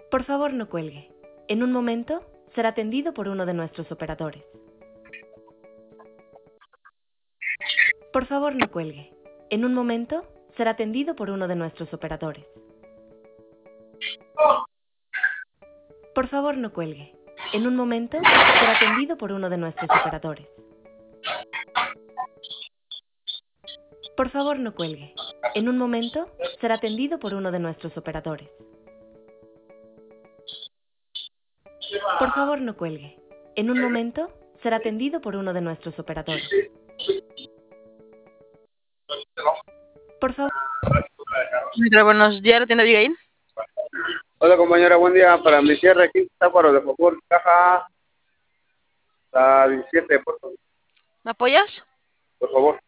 Por favor, no cuelgue. En un momento será atendido por uno de nuestros operadores. Por favor, no cuelgue. En un momento será atendido por uno de nuestros operadores. Por favor, no cuelgue. En un momento será atendido por uno de nuestros operadores. Por favor, no cuelgue. En un momento será atendido por uno de nuestros operadores. Por favor, no cuelgue. En un momento será atendido por uno de nuestros operadores. Por favor. Buenos días, la tienda Abigail. Hola compañera, buen día. Para mi cierre aquí está para de favor, caja la 17, ¿Me apoyas? por favor.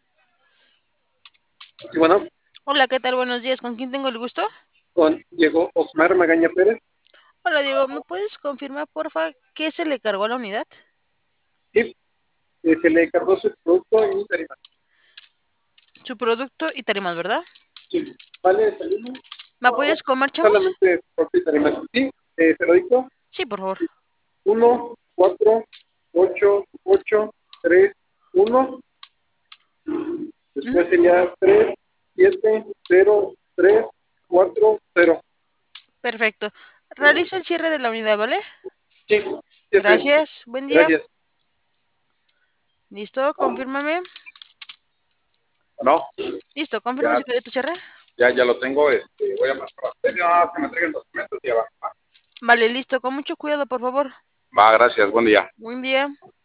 Sí, bueno, Hola, ¿qué tal? Buenos días. ¿Con quién tengo el gusto? con Diego Osmar Magaña Pérez. Hola, Diego. ¿Me puedes confirmar, porfa, qué se le cargó a la unidad? Sí, se le cargó su producto y tarima. Su producto y tarimas, ¿verdad? Sí, vale, salimos. ¿Me apoyas con marchamos? Solamente producto y tarima. Sí, se lo dicto. Sí, por favor. 1, 4, 8, 8, 3, 1. Después sería 3, 7, 0, 3, 4, 0. Perfecto. Realizo el cierre de la unidad, ¿vale? Sí, 7. Gracias. Buen día. Gracias. ¿Listo? Confírmame. No, Listo, confirma si quedó tu cierre. ya lo tengo. Voy a marcar que me entreguen los documentos y ya va. Vale, listo. Con mucho cuidado, por favor. Va, gracias, buen día. Buen día.